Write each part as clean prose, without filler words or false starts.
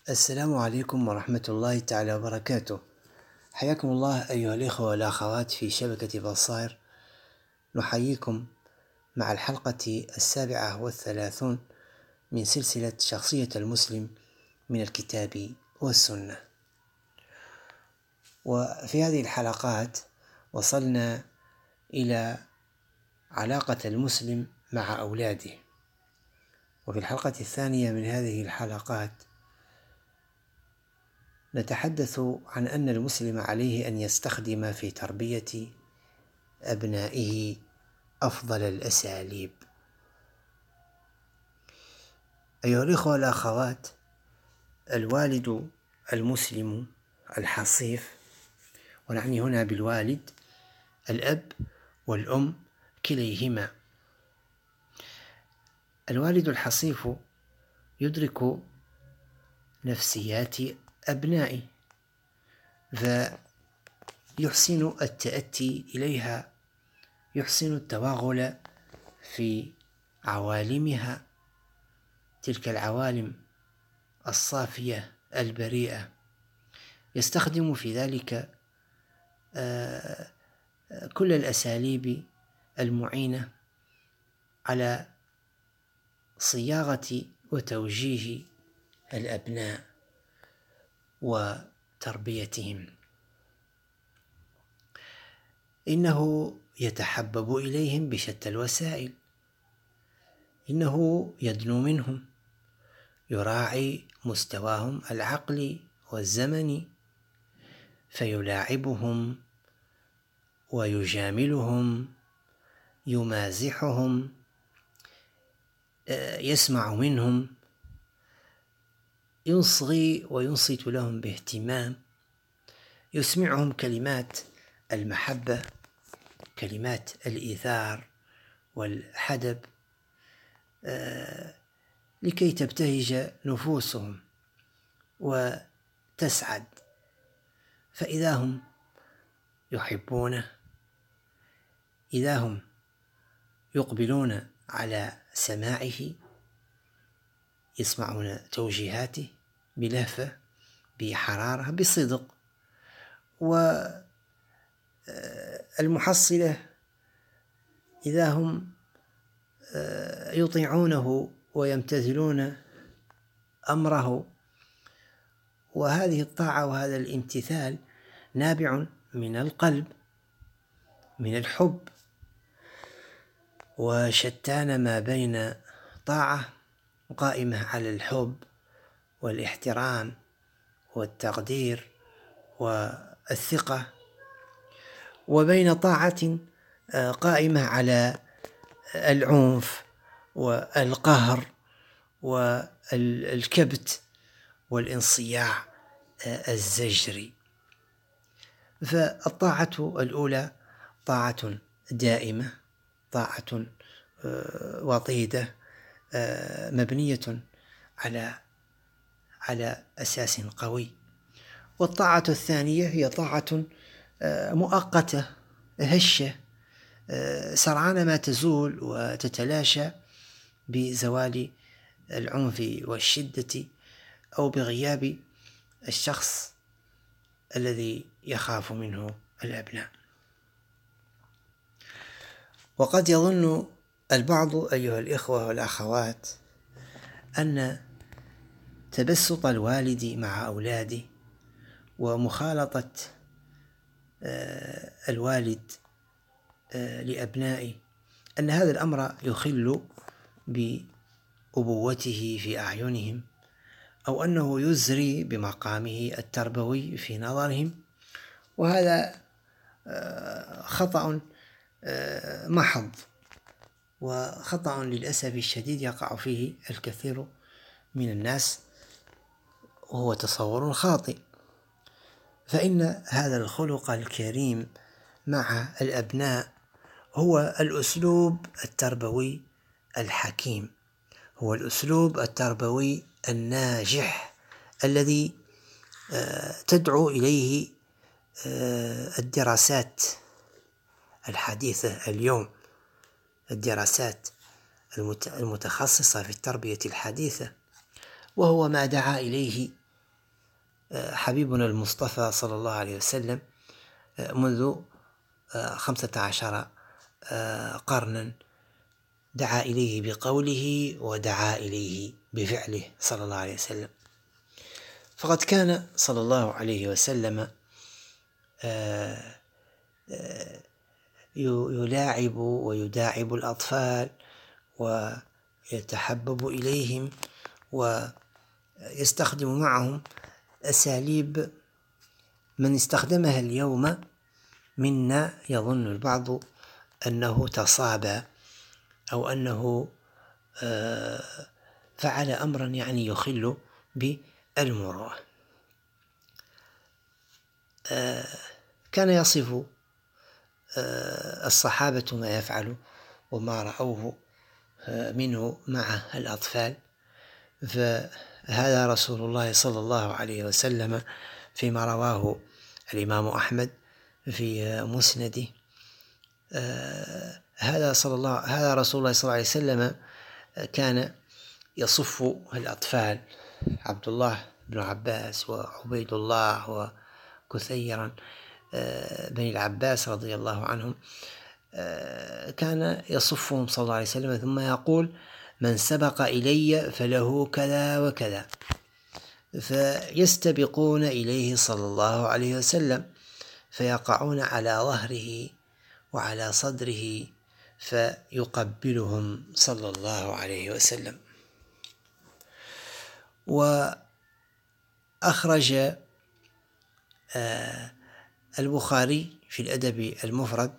السلام عليكم ورحمة الله تعالى وبركاته. حياكم الله أيها الإخوة والأخوات في شبكة بصائر. نحييكم مع الحلقة 37 من سلسلة شخصية المسلم من الكتاب والسنة. وفي هذه الحلقات وصلنا إلى علاقة المسلم مع أولاده، وفي الحلقة الثانية من هذه الحلقات نتحدث عن أن المسلم عليه أن يستخدم في تربية أبنائه أفضل الأساليب. أيها الإخوة والأخوات، الوالد المسلم الحصيف، ونعني هنا بالوالد الأب والأم كليهما، الوالد الحصيف يدرك نفسيات أبنائه فيحسن التأتي إليها، يحسن التوغل في عوالمها، تلك العوالم الصافية البريئة، يستخدم في ذلك كل الأساليب المعينة على صياغة وتوجيه الأبناء وتربيتهم. إنه يتحبب إليهم بشتى الوسائل، إنه يدنو منهم، يراعي مستواهم العقلي والزمني، فيلاعبهم ويجاملهم، يمازحهم، يسمع منهم، يصغي وينصت لهم باهتمام، يسمعهم كلمات المحبة، كلمات الإيثار والحدب، لكي تبتهج نفوسهم وتسعد. فإذا هم يحبونه، إذا هم يقبلون على سماعه، يسمعون توجيهاته بلهفة، بحرارة، بصدق، والمحصلة إذا هم يطيعونه ويمتثلون أمره. وهذه الطاعة وهذا الامتثال نابع من القلب، من الحب، وشتان ما بين طاعة قائمة على الحب والاحترام والتقدير والثقة، وبين طاعة قائمة على العنف والقهر والكبت والانصياع الزجري. فالطاعة الأولى طاعة دائمة، طاعة وطيدة، مبنية على أساس قوي. والطاعة الثانية هي طاعة مؤقتة هشة، سرعان ما تزول وتتلاشى بزوال العنف والشدة أو بغياب الشخص الذي يخاف منه الأبناء. وقد يظن البعض أيها الإخوة والأخوات أن تبسط الوالد مع أولاده ومخالطة الوالد لأبنائه أن هذا الأمر يخل بأبوته في أعينهم، أو أنه يزري بمقامه التربوي في نظرهم، وهذا خطأ محض، وخطأ للأسف الشديد يقع فيه الكثير من الناس، وهو تصور خاطئ. فإن هذا الخلق الكريم مع الأبناء هو الأسلوب التربوي الحكيم، هو الأسلوب التربوي الناجح الذي تدعو إليه الدراسات الحديثة اليوم، الدراسات المتخصصة في التربية الحديثة، وهو ما دعا إليه حبيبنا المصطفى صلى الله عليه وسلم منذ 15 قرنا دعا إليه بقوله ودعا إليه بفعله صلى الله عليه وسلم. فقد كان صلى الله عليه وسلم يلاعب ويداعب الأطفال ويتحبب إليهم ويستخدم معهم أساليب من استخدمها اليوم منا يظن البعض أنه تصاب أو أنه فعل أمرا يعني يخل بالمروءة. كان يصف الصحابة ما يفعل وما رأوه منه مع الأطفال، فهذا رسول الله صلى الله عليه وسلم فيما رواه الإمام أحمد في مسنده. هذا رسول الله صلى الله عليه وسلم كان يصف الأطفال عبد الله بن عباس وعبيد الله وكثيرا بن العباس رضي الله عنهم، كان يصفهم صلى الله عليه وسلم ثم يقول: من سبق إلي فله كذا وكذا، فيستبقون إليه صلى الله عليه وسلم فيقعون على ظهره وعلى صدره فيقبلهم صلى الله عليه وسلم. وأخرج البخاري في الأدب المفرد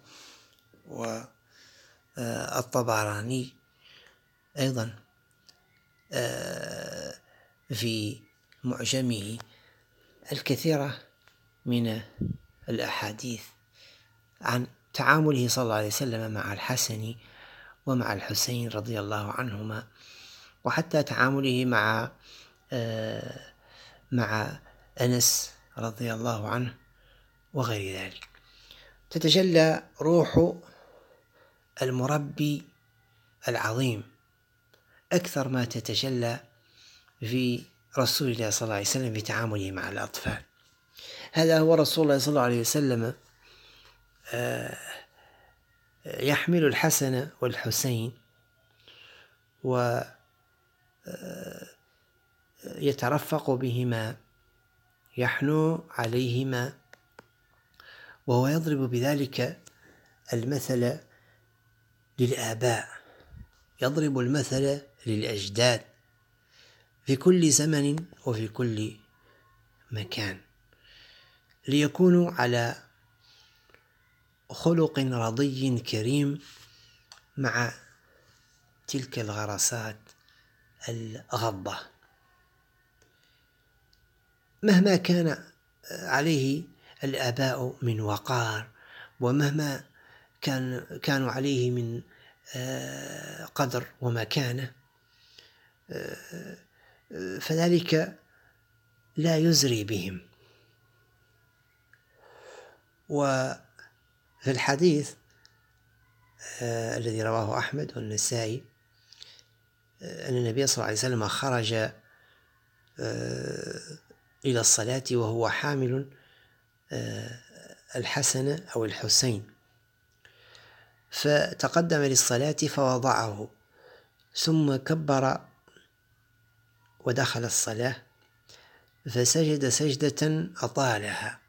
والطبراني أيضا في معجمه الكثيرة من الأحاديث عن تعامله صلى الله عليه وسلم مع الحسن ومع الحسين رضي الله عنهما، وحتى تعامله مع أنس رضي الله عنه وغير ذلك. تتجلى روح المربي العظيم أكثر ما تتجلى في رسول الله صلى الله عليه وسلم في تعامله مع الأطفال. هذا هو رسول الله صلى الله عليه وسلم يحمل الحسن والحسين ويترفق بهما، يحنو عليهما، وهو يضرب بذلك المثل للآباء، يضرب المثل للأجداد في كل زمن وفي كل مكان، ليكونوا على خلق رضي كريم مع تلك الغرسات الغضة. مهما كان عليه الآباء من وقار، ومهما كانوا عليه من قدر ومكانة، فذلك لا يزري بهم. وفي الحديث الذي رواه أحمد والنسائي أن النبي صلى الله عليه وسلم خرج إلى الصلاة وهو حامل الحسن أو الحسين، فتقدم للصلاة فوضعه ثم كبر ودخل الصلاة فسجد سجدة أطالها.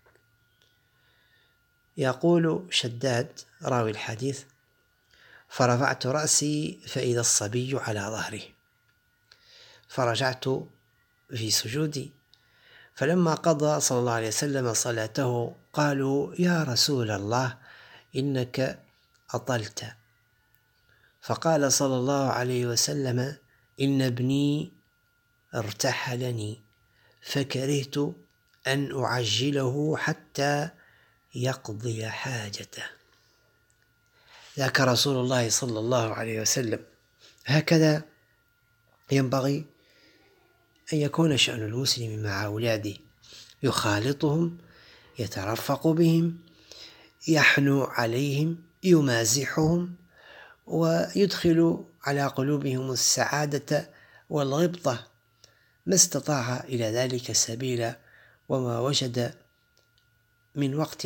يقول شداد راوي الحديث: فرفعت رأسي فإذا الصبي على ظهري، فرجعت في سجودي، فلما قضى صلى الله عليه وسلم صلاته قالوا: يا رسول الله إنك أطلت. فقال صلى الله عليه وسلم: إن ابني ارتحلني فكرهت أن أعجله حتى يقضي حاجته. ذاك رسول الله صلى الله عليه وسلم. هكذا ينبغي أن يكون شأن المسلم مع أولاده، يخالطهم، يترفق بهم، يحنو عليهم، يمازحهم، ويدخل على قلوبهم السعادة والغبطة ما استطاع إلى ذلك سبيلا وما وجد من وقت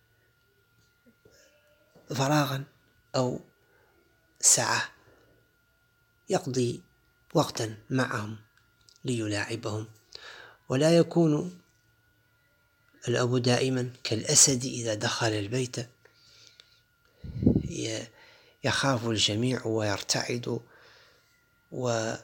فراغا أو سعة يقضي وقتا معهم ليلاعبهم، ولا يكون الأب دائما كالأسد إذا دخل البيت يخاف الجميع ويرتعد ولا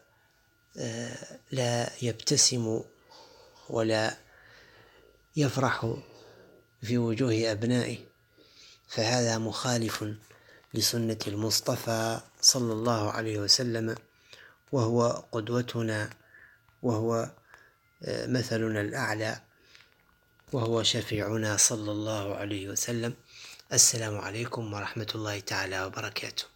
يبتسم ولا يفرح في وجوه أبنائه، فهذا مخالف لسنة المصطفى صلى الله عليه وسلم، وهو قدوتنا، وهو مثلنا الأعلى، وهو شفيعنا صلى الله عليه وسلم. السلام عليكم ورحمة الله تعالى وبركاته.